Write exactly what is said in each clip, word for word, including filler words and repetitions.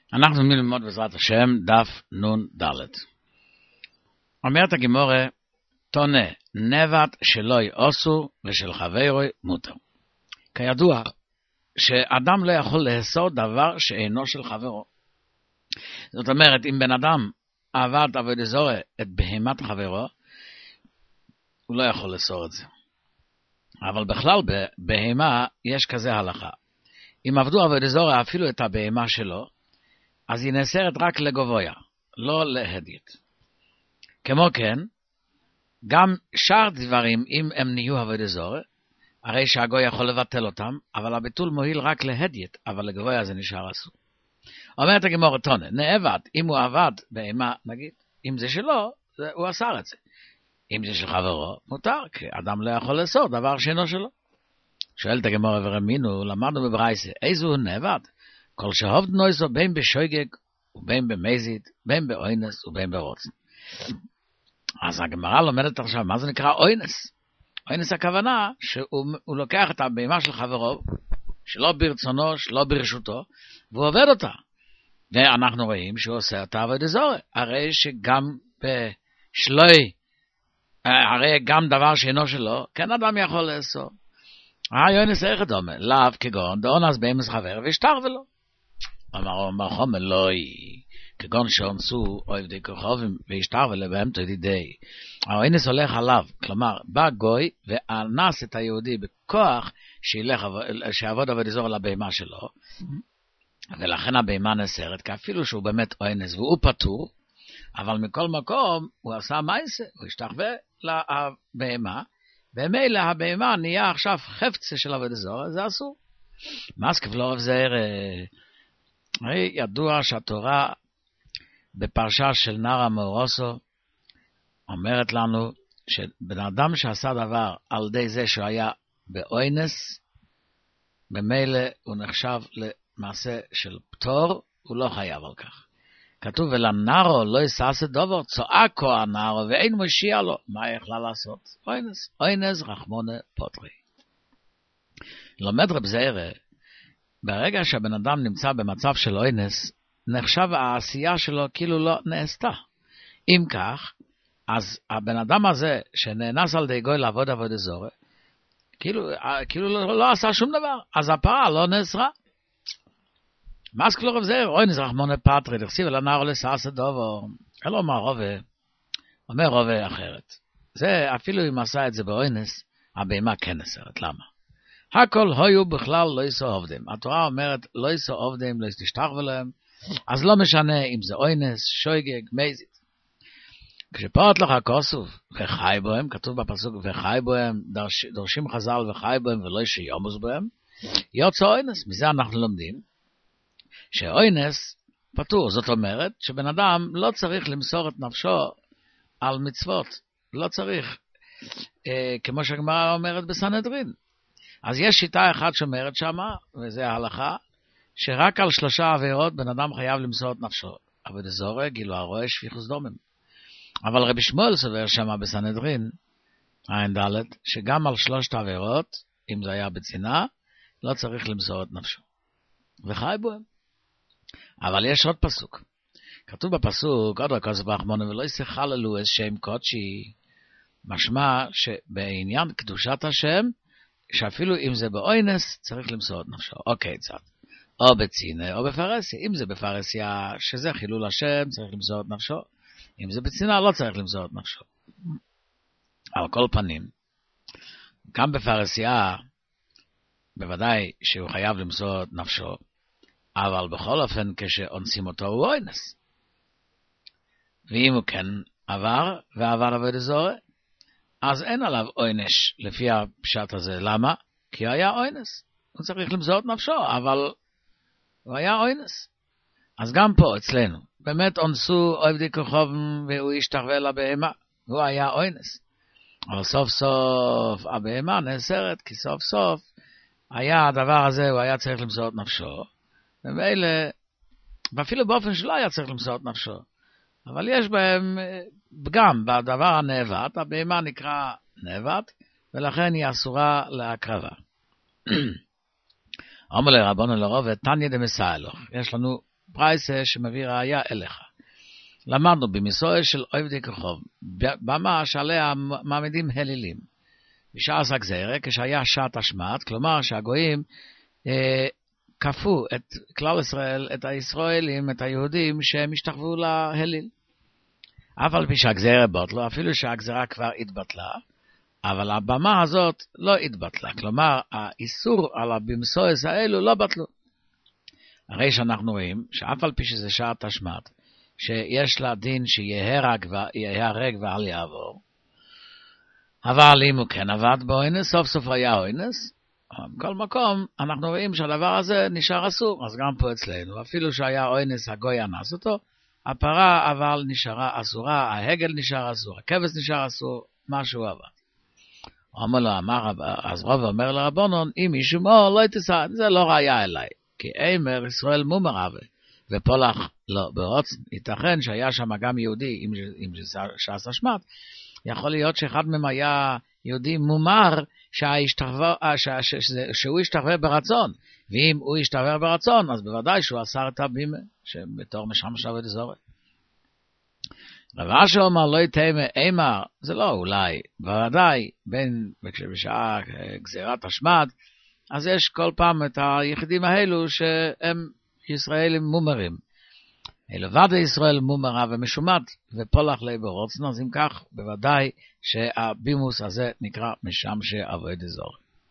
אנחנו נלמוד בעזרת השם דף נון ד'. אומרת הגמורה, תונה נבט שלא יעשו ושל חברו מותר. כידוע שאדם לא יכול לאסור דבר שאינו של חברו. זאת אומרת, אם בן אדם עבד עבודה זרה את בהמת חברו, הוא לא יכול לאסור את זה. אבל בכלל בבהמה יש כזה הלכה. אם עבדו עבודה זרה אפילו את הבהמה שלו, אז היא נאסרת רק לגבויה, לא להדית. כמו כן, גם שאר דברים, אם הם נהיו עבודה זרה, הרי שהגוי יכול לבטל אותם, אבל הביטול מועיל רק להדית, אבל לגבויה זה נשאר אסור. אומרת הגמורה תונה, נעבד, אם הוא עבד בהמה, נגיד, אם זה שלו, זה, הוא אסר את זה. אם זה של חברו, מותר, כי אדם לא יכול לאסור דבר שאינו שלו. שואלת הגמורה ורמינו, למדנו בברייסה, איזו הוא נעבד? כל שהובד נויסו בין בשויגג, ובין במזית, בין באוינס ובין ברוצן. אז הגמרא לומדת עכשיו, מה זה נקרא אוינס? אוינס הכוונה שהוא לוקח את הבהמה של חברו, שלא ברצונו, שלא ברשותו, והוא עובד אותה. ואנחנו רואים שהוא עושה אותה עבודה זרה. הרי שגם בשלוי, הרי גם דבר שאינו שלו, כן אדם יכול לאסור. האוינס איך דומה, לאו כגון, דאונס בהמס חבר ושטר ולא. אמר אמר חומר לא היא, כגון שאונסו עובדי כוכבים וישטר ולבהם תדידי. האוינס הולך עליו, כלומר, בא גוי ואנס את היהודי בכוח שילך, שעבוד עבודה זרה לבהמה שלו, ולכן הבהמה נאסרת, כי אפילו שהוא באמת אוינס והוא פטור, אבל מכל מקום הוא עשה מייסה, הוא השתחווה לבהמה, ומילא הבהמה נהיה עכשיו חפצה של עבודה זרה, זה אסור. מס כבלורף זה הרי ידוע שהתורה בפרשה של נער מאורוסו אומרת לנו שבן אדם שעשה דבר על ידי זה שהוא היה באוינס, במילא הוא נחשב למעשה של פטור, הוא לא חייב על כך. כתוב, ולנערו לא יסעשה דובר, צועקו הנערו ואין מושיע לו. מה יכלה לעשות? אוינס. אוינס רחמונה פוטרי. לומד רב זעירא, ברגע שהבן אדם נמצא במצב של אוינס, נחשב העשייה שלו כאילו לא נעשתה. אם כך, אז הבן אדם הזה שנאנס על די גוי לעבוד עבודה זרה, כאילו, כאילו לא, לא עשה שום דבר, אז הפרה לא נאסרה. מה סקלו רב זעירא? אוינס רחמונה פטרי, דכסיב לנער לא יסעשה דובר. אלא אומר רובה, אומר רובה אחרת. זה אפילו אם עשה את זה באוינס, הבהמה כן נאסרת. למה? הכל היו בכלל לא יסו עובדים. התורה אומרת לא יסו עובדים, לא יסתשתחוו להם, אז לא משנה אם זה אוינס, שויגג, מזית. כשפורט לך הכוסוף וחי בהם, כתוב בפסוק וחי בהם, דורש, דורשים חז"ל וחי בהם ולא שיומוס בהם, יוצא אוינס. מזה אנחנו לומדים שאוינס פטור. זאת אומרת שבן אדם לא צריך למסור את נפשו על מצוות, לא צריך, אה, כמו שהגמרא אומרת בסנהדרין. אז יש שיטה אחת שאומרת שמה, וזה ההלכה, שרק על שלושה עבירות בן אדם חייב למסור את נפשו. עבודה זרה, גילוי עריות, שפיכות דמים. אבל רבי שמואל סובר שמה בסנהדרין, עין ד', שגם על שלושת עבירות, אם זה היה בצנעה, לא צריך למסור את נפשו. וחי בהם. אבל יש עוד פסוק. כתוב בפסוק, עוד רק אז ברחמנו, ולא יסחללו איזה שם קודשי, משמע שבעניין קדושת השם, שאפילו אם זה באוינס, צריך למסור את נפשו. אוקיי, צד. או בצינה או בפרסיה. אם זה בפרסיה, שזה חילול השם, צריך למסור את נפשו. אם זה בצינה, לא צריך למסור את נפשו. על כל פנים, גם בפרסיה, בוודאי שהוא חייב למסור את נפשו, אבל בכל אופן, כשאונסים אותו הוא אוינס. ואם הוא כן עבר, ועבר עבודה זרה, אז אין עליו אוינש לפי הפשט הזה. למה? כי הוא היה אוינס. הוא צריך למסור את נפשו, אבל הוא היה אוינס. אז גם פה אצלנו, באמת אונסו עובדי כוכבים והוא השתחווה לבהמה, והוא היה אוינס. אבל סוף סוף הבהמה נאסרת, כי סוף סוף היה הדבר הזה, הוא היה צריך למסור את נפשו, ומאלה, ואפילו באופן שלא היה צריך למסור את נפשו. אבל יש בהם פגם בדבר הנאבד, הבהמה נקרא נאבד, ולכן היא אסורה להקרבה. אומר לרבנו לרוב, תניא דמסייע לו. יש לנו פרייסה שמביא ראיה אליך. למדנו במסורת של עבדי כוכב, במה שעליה מעמידים הלילים. בשעת הגזירה, כשהיה שעת השמד, כלומר שהגויים אה, כפו את כלל ישראל, את הישראלים, את היהודים, שהם השתחוו להליל. אף על פי שהגזירה בוטלו, אפילו שהגזירה כבר התבטלה, אבל הבמה הזאת לא התבטלה. כלומר, האיסור על הבמסורת האלו לא בטלו. הרי שאנחנו רואים שאף על פי שזה שעת השמד, שיש לה דין שיהרג ואל יעבור, אבל אם הוא כן עבד באונס, סוף סוף היה אונס, בכל מקום אנחנו רואים שהדבר הזה נשאר אסור. אז גם פה אצלנו, אפילו שהיה אונס הגוי אנס אותו, הפרה אבל נשארה אסורה, ההגל נשאר אסור, הכבש נשאר אסור, משהו עבד. אומר לו, אמר, אז רב אומר לרבונון, אם מישהו מו לא תסע, זה לא ראיה אליי, כי אמר ישראל מומר אבה, ופולח לא, ברוצן, ייתכן שהיה שם גם יהודי, אם, אם זה שעשה שמד, יכול להיות שאחד מהם היה יהודי מומר, שהשתחווה, ש, ש, ש, שהוא השתחווה ברצון, ואם הוא השתחווה ברצון, אז בוודאי שהוא אסר את הבימה, שבתור משמש עבד זורק. רב אשר אומר לא יתאמה אימר, זה לא אולי, בוודאי, בין בשעה גזירת השמד, אז יש כל פעם את היחידים האלו שהם ישראלים מומרים. לבד ישראל מומרה ומשומד, ופולח לי ברוצן, אז אם כך, בוודאי שהבימוס הזה נקרא משם שעבד זורק.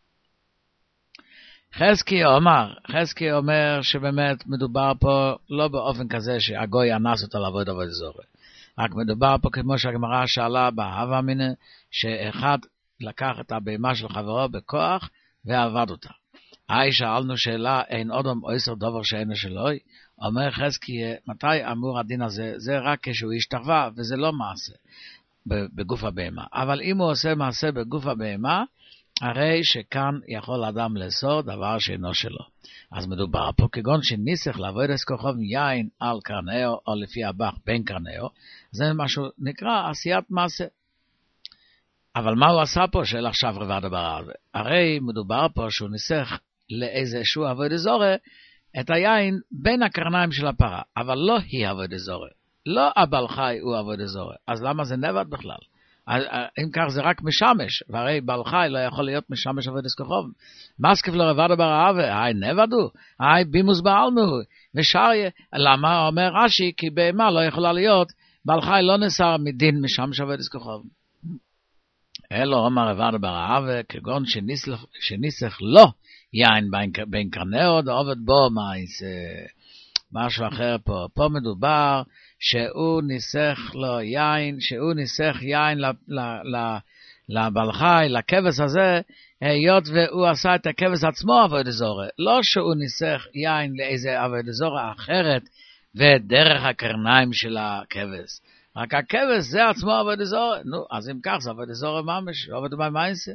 חזקי אומר, חזקי אומר שבאמת מדובר פה לא באופן כזה שהגוי אנס אותו לעבוד עבוד זורק. רק מדובר פה כמו שהגמרא שאלה בהווה מינא, שאחד לקח את הבהמה של חברו בכוח ועבד אותה. היי שאלנו שאלה, אין אודם עשר דובר שאינו שלוי? אומר חזקי, מתי אמור הדין הזה? זה רק כשהוא השתחווה, וזה לא מעשה בגוף הבהמה. אבל אם הוא עושה מעשה בגוף הבהמה, הרי שכאן יכול אדם לאסור דבר שאינו שלו. אז מדובר פה כגון שניסח לעבוד את כוכב יין על קרנאו, או לפי הבח בין קרנאו, זה משהו נקרא עשיית מעשה. אבל מה הוא עשה פה של עכשיו רבד הברא? הרי מדובר פה שהוא ניסח לאיזשהו עבוד זורע את היין בין הקרניים של הפרה, אבל לא היא עבוד זורע. לא הבעל חי הוא עבוד זורע. אז למה זה נבד בכלל? אם כך זה רק משמש, והרי בעל חי לא יכול להיות משמש עבוד כוכב. מסקף לא רבד הברא, היי נבדו, היי בימוס בעלמו, ושאריה, למה אומר רש"י? כי בהמה לא יכולה להיות, בעל חי לא נסר מדין משמש עבוד כוכב. אלו אומר רבד הברא, כגון שניסח, שניסח לא יין בין, בין קרנאו, דעובד בו מייס, משהו אחר פה. פה מדובר שהוא ניסח לו יין, שהוא ניסח יין לבעל חי, לכבש הזה, היות והוא עשה את הכבש עצמו עבוד זורע. לא שהוא ניסח יין לאיזה עבוד זורע אחרת, ודרך הקרניים של הכבש. רק הכבש זה עצמו עבוד זורע. נו, אז אם כך זה עבוד זורע ממש, עבוד במייסה.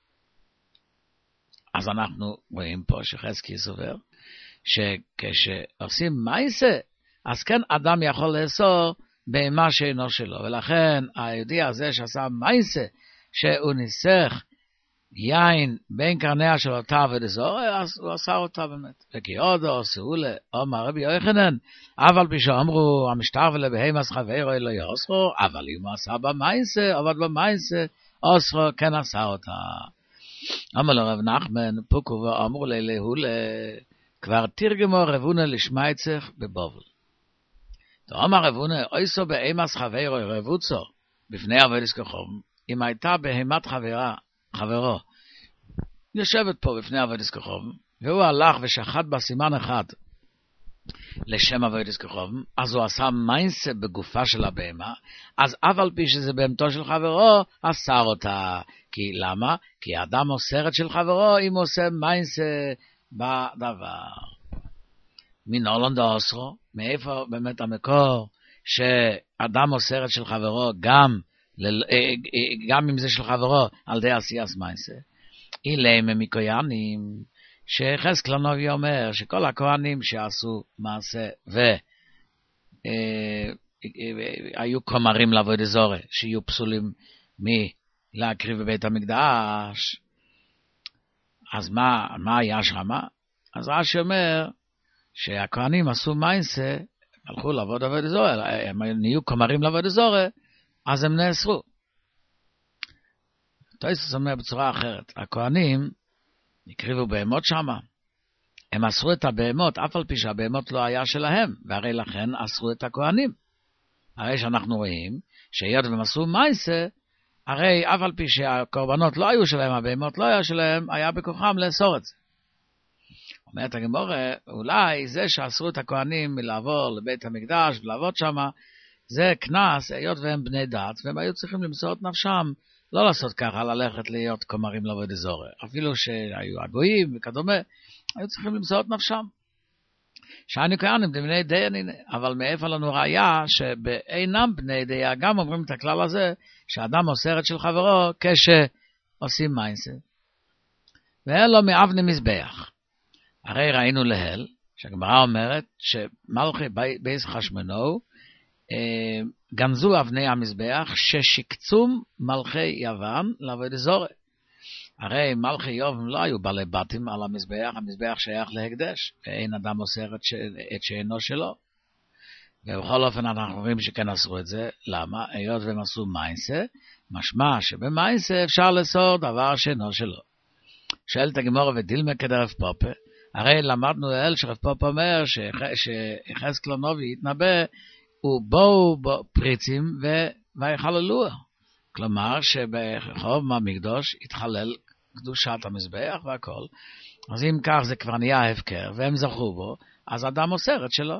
אז אנחנו רואים פה שחזקי סובר, שכשעושים מייסה, אז כן אדם יכול לאסור בהמה שאינו שלו. ולכן היהודי הזה שעשה מייסה, שהוא ניסח יין בין קרניה של אותה עבוד זורע, אז הוא עשה אותה באמת. וכי עודו, סעולה, אומר רבי יוחנן, אבל פי שאמרו, המשטר ולבהמס חברו לא יאסרו, אבל אם הוא עשה במייסה, עבד במייסה, אסרו כן עשה אותה. אמר לו רב נחמן, פוקו ואמרו ללהול, כבר תרגמו רבונה לשמייצך בבובל. אמר רבונה, אויסו בהמס חברו רבוצו, בפני עבוד כוכב, אם הייתה בהמת חברה, חברו, יושבת פה בפני עבוד כוכב, והוא הלך ושחט בסימן אחד לשם עבוד כוכב, אז הוא עשה מיינסה בגופה של הבהמה, אז אף על פי שזה בהמתו של חברו, אסר אותה. כי למה? כי האדם אוסר את של חברו אם הוא עושה מיינסה בדבר. מן הולנד אוסרו, מאיפה באמת המקור שאדם אוסר את של חברו גם, גם אם זה של חברו על די עשיית מיינסה? אילמה מכהנים, שחזקאל הנביא אומר שכל הכהנים שעשו מעשה והיו כומרים לעבוד זורע, שיהיו פסולים מלהקריב בבית המקדש, אז מה, מה היה שמה? אז רש"י אומר שהכהנים עשו מיינסה, הלכו לעבוד עבוד זורע, הם נהיו כומרים לעבוד זורע, אז הם נאסרו. תוספות אומר בצורה אחרת, הכהנים הקריבו בהמות שמה, הם אסרו את הבהמות, אף על פי שהבהמות לא היה שלהם, והרי לכן אסרו את הכהנים. הרי שאנחנו רואים, שהיות והם עשו מייסה, הרי אף על פי שהקורבנות לא היו שלהם, הבהמות לא היה שלהם, היה בכוחם לאסור את זה. אומרת הגמרא, אולי זה שאסרו את הכהנים מלעבור לבית המקדש ולעבוד שמה, זה כנס, היות והם בני דת, והם היו צריכים למסור את נפשם, לא לעשות ככה, ללכת להיות כומרים לעבוד זורע. אפילו שהיו הגויים וכדומה, היו צריכים למסור את נפשם. שהיינו כהנים בני דיין, אבל מאיפה לנו ראיה שבאינם בני דיין, גם אומרים את הכלל הזה, שאדם מוסר את של חברו כשעושים מיינסה. ואלו מאבני מזבח. הרי ראינו להל, שהגמרא אומרת שמלכי בייס חשמונאו, גנזו אבני המזבח ששקצום מלכי יוון לעבוד זורע. הרי מלכי יוון לא היו בעלי בתים על המזבח, המזבח שייך להקדש, ואין אדם מוסר את, ש... את שאינו שלו. ובכל אופן אנחנו רואים שכן אסרו את זה. למה? היות והם עשו מיינסה, משמע שבמיינסה אפשר לאסור דבר שאינו שלו. שואלת הגמרא ודילמה כדרב פופה, הרי למדנו אל שרב פופה אומר שיחזקאל הנביא יתנבא, ובואו בו פריצים ויחללוה. כלומר שברחוב המקדש יתחלל קדושת המזבח והכל. אז אם כך זה כבר נהיה הפקר והם זכו בו, אז אדם מוסר את שלו.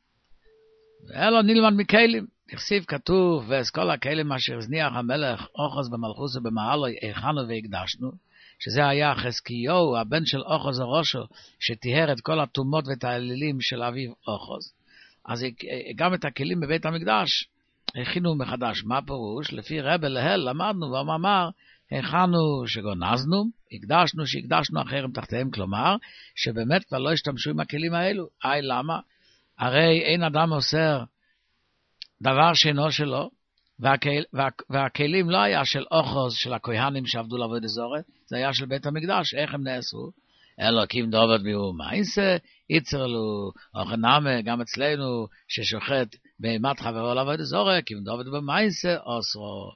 ואלו נלמד מכלים. תכסיב כתוב, ואסכל הכלים אשר הזניח המלך אוחז במלכוס ובמעלו הכנו והקדשנו, שזה היה חזקיהו, הבן של אוחז הראשו, שטיהר את כל הטומאות ואת האלילים של אביו אוחז. אז גם את הכלים בבית המקדש הכינו מחדש. מה פירוש? לפי רבי להל למדנו ואמר, הכנו שגונזנו, הקדשנו שהקדשנו אחרים תחתיהם, כלומר, שבאמת כבר לא השתמשו עם הכלים האלו. אי, למה? הרי אין אדם מוסר דבר שאינו שלו, והכל, וה, והכלים לא היה של אוחז של הכהנים שעבדו לעבוד זורע, זה היה של בית המקדש. איך הם נאסרו? אלוקים דובד ביהו מיינסה, יצר לו, אוכנמה, גם אצלנו, ששוחט בהמת חברו לעבוד זורע, כי דובד במיינסה, אוסרו.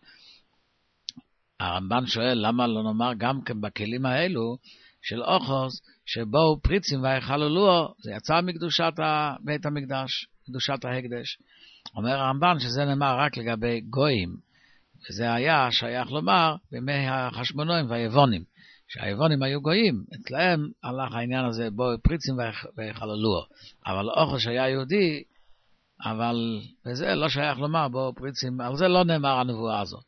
הרמב"ן שואל, למה לא נאמר גם כן בכלים האלו, של אוחז, שבאו פריצים ויחללוה, זה יצא מקדושת בית המקדש, קדושת ההקדש. אומר הרמב"ן שזה נאמר רק לגבי גויים, וזה היה שייך לומר בימי החשמונאים והיוונים, שהיוונים היו גויים, אצלהם הלך העניין הזה בו פריצים ויחללוה, אבל אוחז שהיה יהודי, אבל וזה לא שייך לומר בו פריצים, על זה לא נאמר הנבואה הזאת.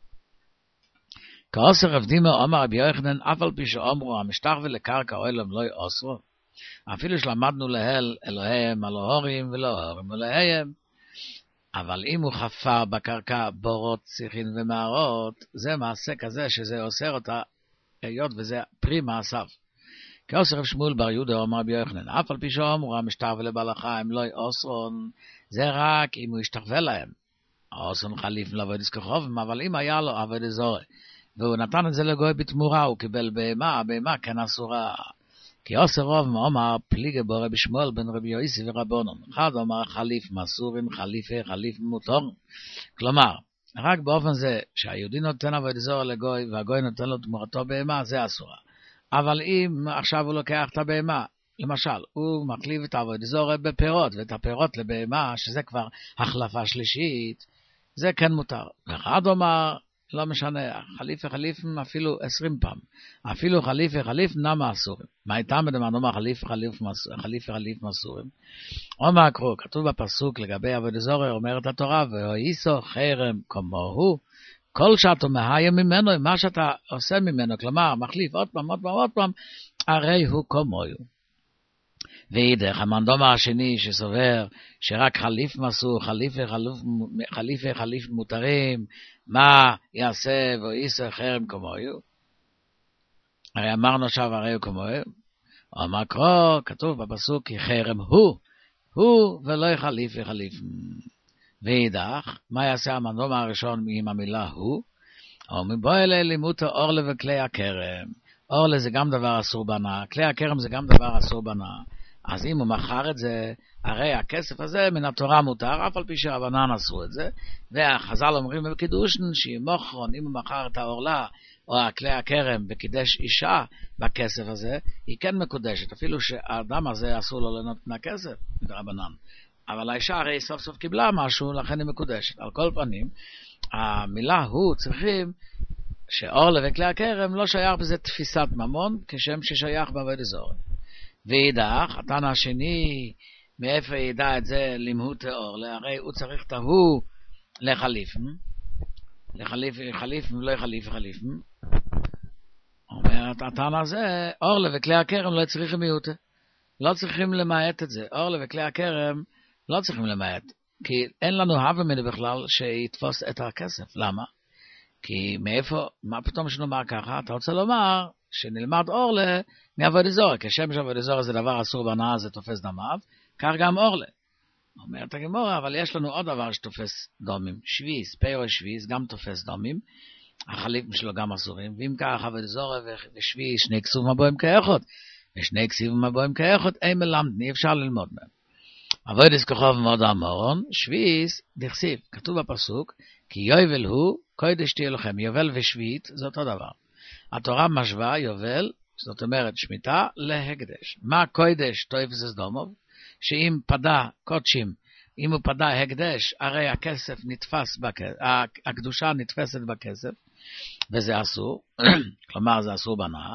כאוסר רבדימה אמר רבי יוחנן, אף על פי שאומרו המשטח ולקרקע אוילם לא יאוסרו, אפילו שלמדנו להל אלוהיהם אלוהורים ולאוהרים אלוהיהם, אבל אם הוא חפר בקרקע בורות, שיחין ומערות, זה מעשה כזה שזה אוסר אותה, היות וזה פרי מעשיו. כאוסר רב שמואל בר יהודה אמר רבי יוחנן, אף על פי שאומרו המשטח ולבלחה הם לא יאוסרון, זה רק אם הוא ישתחווה להם. האוסרון חליף לעבוד כחובם, אבל אם היה לו עבוד זורע, והוא נתן את זה לגוי בתמורה, הוא קיבל בהמה, הבהמה כן אסורה. כי עושה רוב מאמר פליגה בו רבי שמואל בן רבי יוסי ורבונון. אחד אומר חליף מסורים, חליפה, חליף מותר. כלומר, רק באופן זה שהיהודי נותן עבוד זורע לגוי, והגוי נותן לו תמורתו בהמה, זה אסורה. אבל אם עכשיו הוא לוקח את הבהמה, למשל, הוא מחליף את עבוד זורע בפירות, ואת הפירות לבהמה, שזה כבר החלפה שלישית, זה כן מותר. ואחד אומר, לא משנה, חליפה חליפים אפילו עשרים פעם. אפילו חליפה חליף נמה אסורים. מה איתם בדמן אומר חליפה חליף מסורים? אומר הקרוא, כתוב בפסוק לגבי עבוד זורע, אומרת התורה, והויסו חרם כמוהו, כל שאתה מהיה ממנו, מה שאתה עושה ממנו, כלומר, מחליף עוד פעם, עוד פעם, עוד פעם, הרי הוא כמוהו. ואידך, המנדום השני שסובר שרק חליף מסור, חליפה חליף, חליף מותרים, מה יעשה ואיסו חרם כמוהו? הרי אמרנו עכשיו הרי הוא כמוהו. אמר קרוא, כתוב בפסוק כי חרם הוא, הוא ולא חליף וחליף. ואידך, מה יעשה המנדום הראשון עם המילה הוא? אומר בוא אלי לימות אורלה וכלי הכרם. אורלה זה גם דבר אסור בנה, כלי הכרם זה גם דבר אסור בנה. אז אם הוא מכר את זה, הרי הכסף הזה מן התורה מותר, אף על פי שהרבנן עשו את זה, והחז"ל אומרים בקידושין שמוכרון, אם הוא מכר את העורלה, או כלי הכרם וקידש אישה בכסף הזה, היא כן מקודשת, אפילו שהאדם הזה אסור לו ליהנות מהכסף, ברבנן. אבל האישה הרי סוף סוף קיבלה משהו, לכן היא מקודשת. על כל פנים, המילה הוא צריכים שאורלה וכלי הכרם לא שייך בזה תפיסת ממון, כשם ששייך בעבודה זרה. ואידך, התנא השני, מאיפה ידע את זה למהות אורלה? הרי הוא צריך את ההוא לחליף. לחליף, חליף, לא יחליף, חליף. אומר, התנא הזה, אורלה וכלי הכרם לא צריכים מיעוטה. לא צריכים למעט את זה. אורלה וכלי הכרם לא צריכים למעט. כי אין לנו הווה מזה בכלל שיתפוס את הכסף. למה? כי מאיפה, מה פתאום שנאמר ככה? אתה רוצה לומר שנלמד אורלה מעבודה זרה. כשם שעבודה זרה זה דבר אסור בהנאה, זה תופס דמיו, כך גם אורלה. אומרת הגמרא, אבל יש לנו עוד דבר שתופס דומים. שביס, פירו שביס, גם תופס דומים. החליפים שלו גם אסורים. ואם כך עבודה זרה ושביס, שני כסובים הבואים כאחד. ושני כסובים הבואים כאחד, אין מלמד, אי אפשר ללמוד מהם. עבודת כוכב מאוד המורון, שביס, דכסיב, כתוב בפסוק, כי יובל הוא, קודש תהיה לכם, יובל ושביעית, זה אותו דבר. התורה משווה יובל, זאת אומרת שמיטה, להקדש. מה קודש תופס סדומוב? שאם פדה קודשים, אם הוא פדה הקדש, הרי הכסף נתפס בכסף, הקדושה נתפסת בכסף, וזה אסור, כלומר זה אסור בהנאה.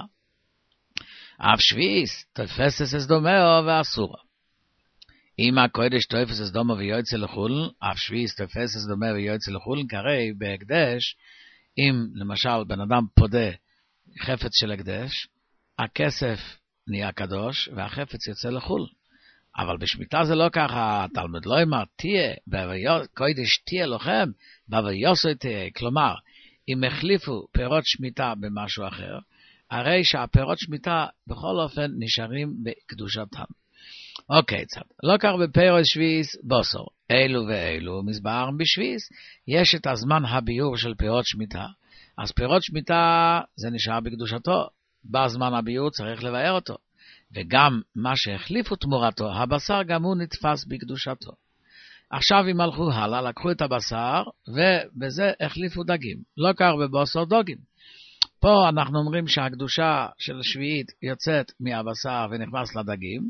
אף שביס, תופס סדומהו ואסורה. אם הקודש תופס סדומו ויוצא לחול, אף שביס תופס סדומו ויוצא לחול, כרי בהקדש, אם למשל בן אדם פודה חפץ של הקדש, הכסף נהיה קדוש והחפץ יוצא לחול. אבל בשמיטה זה לא ככה, התלמוד לא אמר, תהיה, קודש תהיה לכם, ויוסו תהיה, כלומר, אם החליפו פירות שמיטה במשהו אחר, הרי שהפירות שמיטה בכל אופן נשארים בקדושתם. אוקיי, צד. לא כך בפירות שביס בוסור. אלו ואלו מסבר בשביס. יש את הזמן הביור של פירות שמיטה. אז פירות שמיטה זה נשאר בקדושתו. בזמן הביור צריך לבאר אותו. וגם מה שהחליפו תמורתו, הבשר גם הוא נתפס בקדושתו. עכשיו אם הלכו הלאה, לקחו את הבשר ובזה החליפו דגים. לא כך בבוסור דוגים. פה אנחנו אומרים שהקדושה של השביעית יוצאת מהבשר ונכנס לדגים.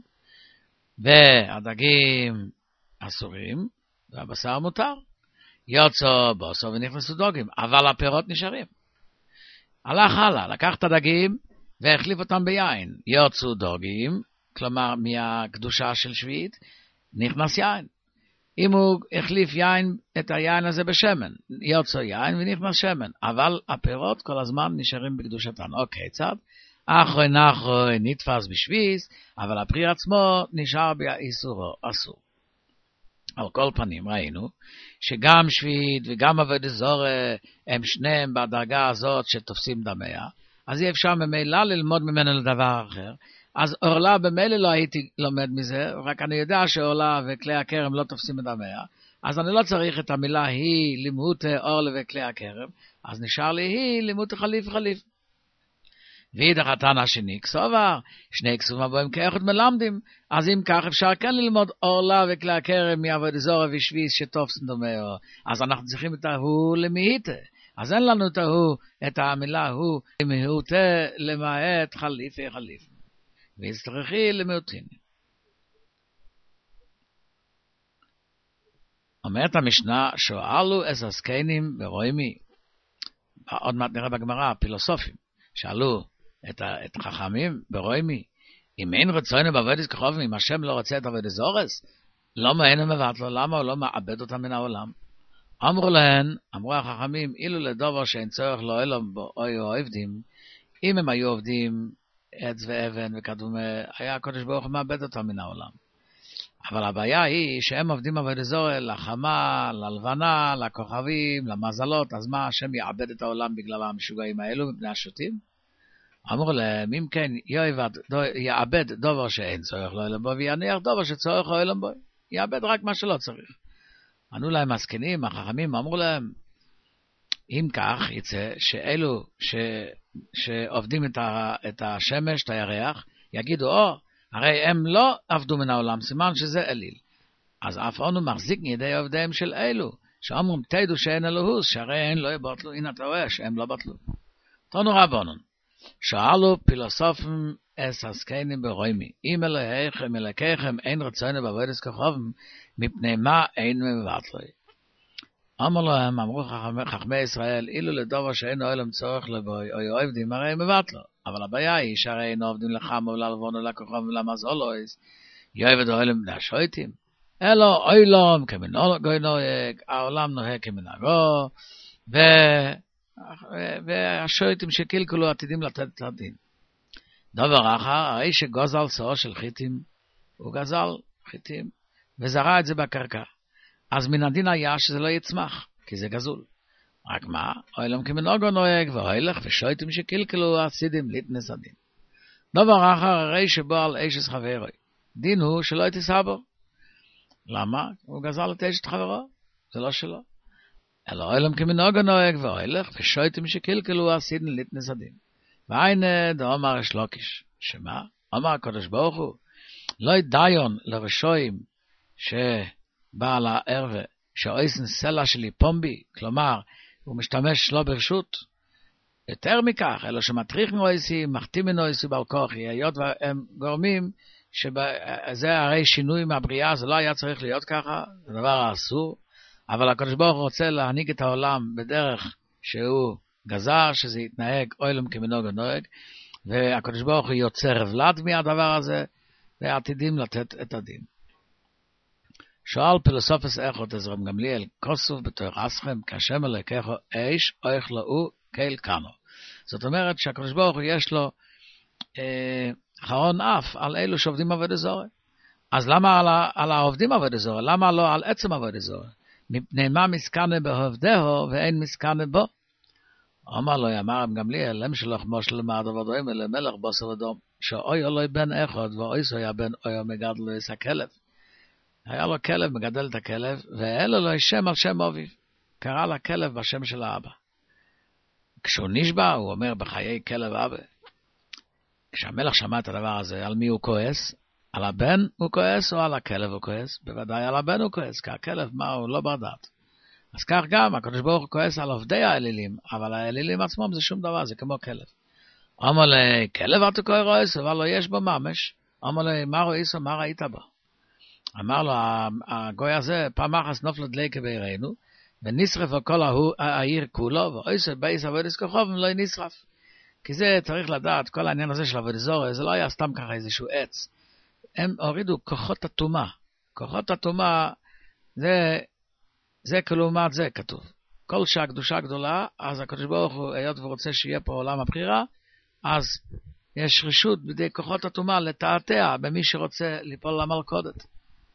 והדגים אסורים, והבשר מותר. יוצא בוסר ונכנסו דוגים, אבל הפירות נשארים. הלך הלאה, לקח את הדגים והחליף אותם ביין. יוצאו דוגים, כלומר מהקדושה של שביעית, נכנס יין. אם הוא החליף יין, את היין הזה בשמן, יוצא יין ונכנס שמן. אבל הפירות כל הזמן נשארים בקדושתן. אוקיי, צד. אחרי נחוי נתפס בשביס, אבל הפרי עצמו נשאר באיסורו, אסור. על כל פנים ראינו שגם שביעית וגם עבודה זרה הם שניהם בדרגה הזאת שתופסים דמיה, אז אי אפשר ממילא ללמוד ממנו לדבר אחר. אז אורלה במילא לא הייתי לומד מזה, רק אני יודע שאורלה וכלי הכרם לא תופסים דמיה, אז אני לא צריך את המילה היא לימות אורלה וכלי הכרם, אז נשאר לי היא לימות חליף חליף. ואידך התנא השני כסובר, שני כסובים הבאים כאחד מלמדים, אז אם כך אפשר כן ללמוד אורלה וכלי הכרם מעבודה זרה ושביס שתופסים דומהו, אז אנחנו צריכים את ההוא למהיתה, אז אין לנו את ההוא, את המילה הוא למהותה למעט חליפי חליף, והצטרכי למהותין. אומרת המשנה, שואלו את הזקנים ברוימי, עוד מעט נראה בגמרא, הפילוסופים, שאלו את, את חכמים ברוימי, אם אין רצונו בעבודת כוכבים, אם השם לא רוצה את עבודת זורס, למה אין מבט לו, למה הוא לא מאבד אותם מן העולם? אמרו להן, אמרו החכמים, אילו לדובר שאין צורך לא אלו בו, או עובדים, אם הם היו עובדים עץ ואבן וכדומה, היה הקדוש ברוך הוא מאבד אותם מן העולם. אבל הבעיה היא שהם עובדים עבודת זרה לחמה, ללבנה, לכוכבים, למזלות, אז מה, השם יאבד את העולם בגלל המשוגעים האלו מפני השוטים? אמרו להם, אם כן, יאבד דובר שאין צורך לא אלם בו, ויניח דובר שצורך לא אלם בו, יאבד רק מה שלא צריך. ענו להם הזקנים, החכמים, אמרו להם, אם כך יצא שאלו ש, שעובדים את, ה, את השמש, את הירח, יגידו, או, הרי הם לא עבדו מן העולם, סימן שזה אליל. אז אף אנו מחזיק ידי עובדיהם של אלו, שאומרים תדעו שאין אלוהוס, שהרי אין לא יבטלו, הנה אתה רואה שהם לא בטלו. תנו רבנן, שאלו פילוסופים אס עסקנים ברוימי, אם אלוהיכם אלוקיכם אין רצונו בעבודת כוכבים, מפני מה אין מבטלו. אמר להם, אמרו חכמי ישראל, אילו לדבר שאין אוהלם צורך לבוי, או עובדים, הרי הם מבטלו. אבל הבעיה היא שהרי אין עובדים לחם וללבון ולכוכבים ולמזולויס, יעבד אוהלם להשויטים. אלו אוילום כמנהגו נוהג, העולם נוהג כמנהגו, והשויטים שקלקלו עתידים לתת את הדין. דבר אחר, הרי שגוזל סור של חיטים, הוא גזל חיטים, וזרע את זה בקרקע. אז מן הדין היה שזה לא יצמח, כי זה גזול. רק מה? אוילום כמנהגו נוהג, והוילך ושויטים שקלקלו עתידים לתנס הדין. דבר אחר, הרי שבו על אשס חברוי, דין הוא שלא יתיסה בו. למה? הוא גזל את אשת חברו, זה לא שלו. אלא אוילם כמנהגו נוהג, והוילך ושויטים שקלקלו עתידים לתנס הדין. והנה דאמר יש לוקיש, שמה? אמר הקדוש ברוך הוא, לא ידיון לרשויים שבעל הערווה, שאויסן סלע שלי פומבי, כלומר, הוא משתמש לא ברשות, יותר מכך, אלא שמטריחים אויסי, מחתימים אויסי בעל כוחי, היות והם גורמים, שזה הרי שינוי מהבריאה, זה לא היה צריך להיות ככה, זה דבר אסור, אבל הקדוש ברוך הוא רוצה להנהיג את העולם בדרך שהוא גזר, שזה יתנהג אוילם כמנהגו נוהג, והקדוש ברוך הוא יוצר ולד מהדבר הזה, ועתידים לתת את הדין. שואל פילוסופוס איכות עזרם גמליאל, כוסוף בתור אסכם, כשם אלוקיכו איש, אויך לאו, קהל קנו. זאת אומרת שהקדוש ברוך הוא יש לו אה, חרון אף על אלו שעובדים עבודה זרה. אז למה על, ה, על העובדים עבודה זרה? למה לא על עצם עבודה זרה? מפני מה מסכנה בעובדהו ואין מסכנה בו? אמר לו, אמר רב גמליאל, לם שלח מושל למעד עבודוים ולמלך בוסר אדום, שאוי אלוהי בן אחד, ואויסו היה בן אוי מגדל את הכלב. היה לו כלב, מגדל את הכלב, ואלה לו שם על שם אביו. קרא לכלב בשם של האבא. כשהוא נשבע, הוא אומר בחיי כלב אבא. כשהמלך שמע את הדבר הזה, על מי הוא כועס? על הבן הוא כועס או על הכלב הוא כועס? בוודאי על הבן הוא כועס, כי הכלב מה הוא לא בר דעת. אז כך גם, הקדוש ברוך הוא כועס על עובדי האלילים, אבל האלילים עצמם זה שום דבר, זה כמו כלב. אמר לי, כלב אתה כועס, אבל לא יש בו ממש. אמר לי, מה ראיסו, מה ראית בו? אמר לו, הגוי הזה, פעם אחת נופל דליקה בעירנו, ונשרף כל העיר כולו, ואויסו בייס עבודת כוכבים לא נשרף. כי זה צריך לדעת, כל העניין הזה של עבודת זרה, זה לא היה סתם ככה איזשהו עץ. הם הורידו כוחות הטומאה. כוחות הטומאה, זה, זה כלומר זה כתוב. כל שהקדושה גדולה, אז הקדוש ברוך הוא, היות ורוצה שיהיה פה עולם הבחירה, אז יש רשות בידי כוחות הטומאה לתעתע במי שרוצה ליפול למלכודת.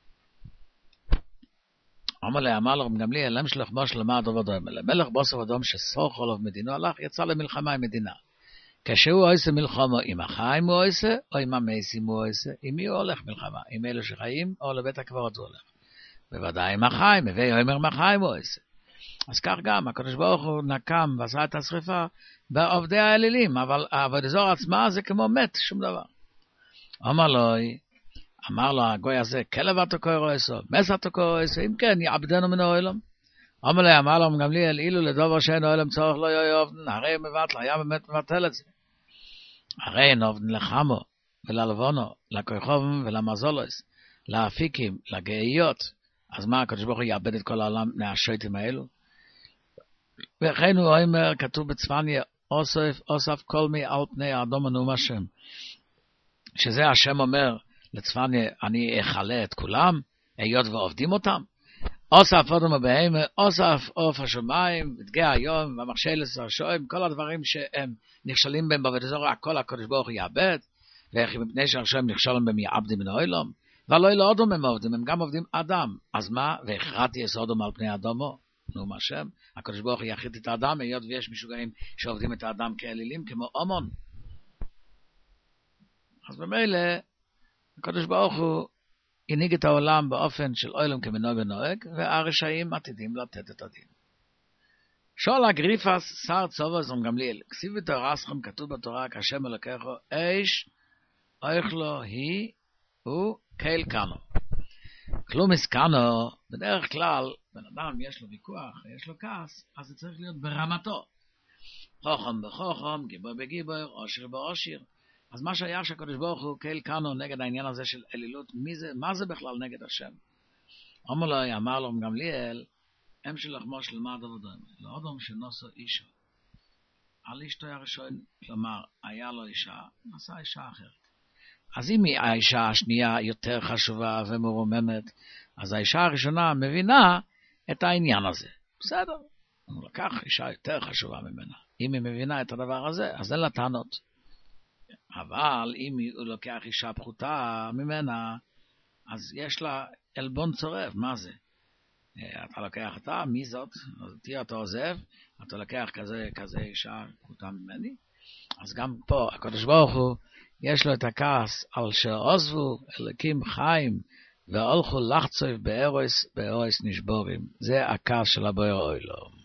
אמר לי, אמר לו, גמליאל, לם שלח מושל למעד עבודוים, למלך בוסר אדום שסוך עליו מדינו הלך, יצא למלחמה עם מדינה. כשהוא עושה מלחמה עם החיים הוא עושה, או עם המסים הוא עושה, עם מי הוא הולך מלחמה? עם אלו שחיים, או לבית הקברות הוא הולך. בוודאי עם החיים, מביא אומר מהחיים הוא עושה. אז כך גם, הקדוש ברוך הוא נקם ועשה את השריפה בעובדי האלילים, אבל העבודה זרה עצמה זה כמו מת, שום דבר. אמר לו, אמר לו הגוי הזה, כלב אתה כועס, מס אתה כועס, אם כן, יעבדנו מן העולם. אמר לי, אמר לו גמליאל, אילו לדבר שאין העולם צורך לא יעבדן, הרי מבטל, היה באמת מבטל את זה. הרי אין עובדן לחמו וללבונו, לכוכבים ולמזולוס, לאפיקים, לגאיות. אז מה, הקדוש ברוך הוא יאבד את כל העולם מהשויטים האלו? וכן הוא אומר, כתוב בצפניה, אוסף, אוסף כל מי על פני האדום הנאום השם. שזה השם אומר לצפניה, אני אחלה את כולם, היות ועובדים אותם. אוסף אדם הבאים, אוסף עוף השמיים, דגי היום, והמחשלת הרשועים, כל הדברים שהם נכשלים בהם בעבודה זרה, הכל הקדוש ברוך הוא יאבד, ואיך מפני שהרשועים נכשלים בהם יעבדים מן העולם. ולא אלא אדם הם עובדים, הם גם עובדים אדם. אז מה? והכרעתי את אדם על פני אדמו. נו מה שם? הקדוש ברוך הוא יכרית את האדם, היות ויש משוגעים שעובדים את האדם כאלילים, כמו אומון. אז במילא, הקדוש ברוך הוא הנהיג את העולם באופן של אוילם כמנהגו נוהג, והרשעים עתידים לתת את הדין. שואל אגריפס, שר צובא זרם גמליאל, כסיב בתורה אסכם כתוב בתורה, כשם אלוקיכו, איש, אויך לו היא, הוא קייל קנו. קלומס קנו, בדרך כלל, בן אדם יש לו ויכוח, יש לו כעס, אז זה צריך להיות ברמתו. חוכם בחוכם, גיבור בגיבור, עושר בעושר. אז מה שהיה שהקדוש ברוך הוא קייל קנו נגד העניין הזה של אלילות, מי זה, מה זה בכלל נגד השם? אומר לו, אמר לו גמליאל, הם שלחמו שלמה דבודום, לא אדם שנוסו אישה. על אשתו הראשון, כלומר, היה לו אישה, נעשה אישה אחרת. אז אם האישה השנייה יותר חשובה ומרוממת, אז האישה הראשונה מבינה את העניין הזה. בסדר, הוא לקח אישה יותר חשובה ממנה. אם היא מבינה את הדבר הזה, אז אין לה טענות. אבל אם הוא לוקח אישה פחותה ממנה, אז יש לה אלבון צורף. מה זה? אתה לוקח אותה, מי זאת? אותי אתה עוזב, אתה לוקח כזה, כזה אישה פחותה ממני. אז גם פה, הקדוש ברוך הוא, יש לו את הכעס על שעוזבו אלוקים חיים והולכו לחצוב בארוס, בארוס נשבורים. זה הכעס של הבורא עולם.